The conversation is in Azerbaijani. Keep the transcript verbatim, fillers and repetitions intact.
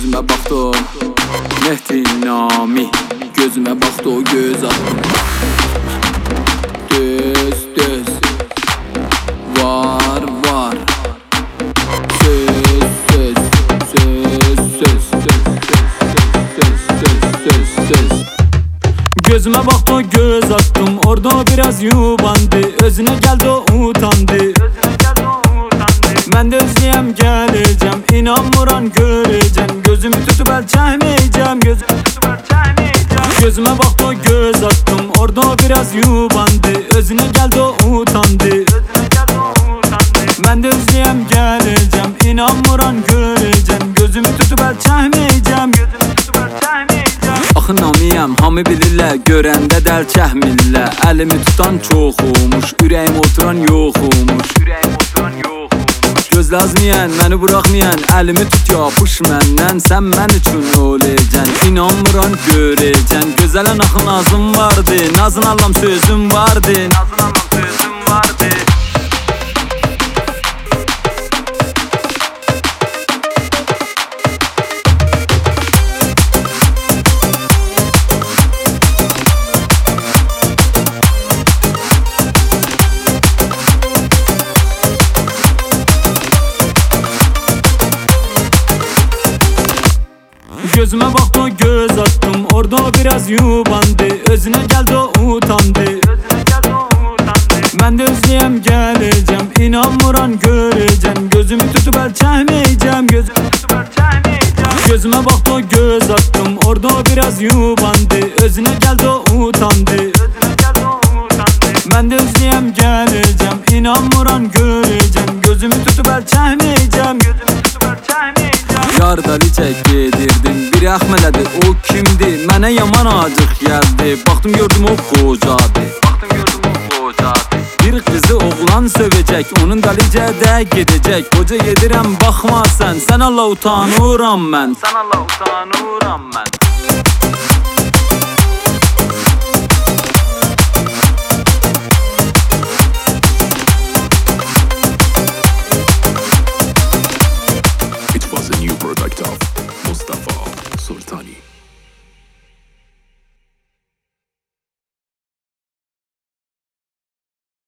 Gözümə baxdı o Mehdi Nami, gözümə baxdı o göz attım. Düz düz var var söz söz söz söz söz söz söz söz söz. Gözümə baxdı o göz attım, orada biraz yubandı, özüne geldi o utandı. Ben de özleyem geleceğim, inanmıran göreceğim, gözümü tutup el çəkməyəcəm, gözümü tutup el çəkməyəcəm. Gözüme baktı o göz attım, orada biraz yubandı, özüne geldi o utandı. Ben de özleyem geleceğim, inanmıran göreceğim, gözümü tutup el çəkməyəcəm, gözümü tutup el çəkməyəcəm. Axı namiyəm, hamı bilirlər, görəndə dəl çəkmirlər. Əlimi tutan çox olmuş, ürəyim oturan yox olmuş. Ürəyim oturan yox olmuş. Göz lazmiyen, məni buraxmayan, əlimi tut yapış məndən. Sən mən üçün olacaqsən, inanmıran görəcəksən. Gözələ axı nazım vardı, nazın allam sözüm vardı, nazın allam sözüm vardı. Gözüme baktı o göz attım, orada biraz yubandı, özüne geldi o utandı. Ben de özleyem geleceğim, inanmıran göreceğim, gözümü tutup el çəkməyəcəm, gözümü tutup el çəkməyəcəm. Gözüme baktı o göz attım, orada biraz yubandı, özüne geldi o utandı. Ben de özleyem geleceğim, inanmıran göreceğim, gözümü tutup el çəkməyəcəm, gözümü tutup el çəkməyəcəm. Yar dali çək gedirdim, biri əxmələdi, o kimdi? Mənə yaman acıq gəldi, baxdım gördüm o qocadı, baxdım gördüm o qocadı. Bir kızı oğlan sövəcək, onun dalicə də gedəcək. Qoca gedirəm, baxma sən, sən Allah utanıram mən, sən Allah utanıram mən. It was a new product of Mustafa.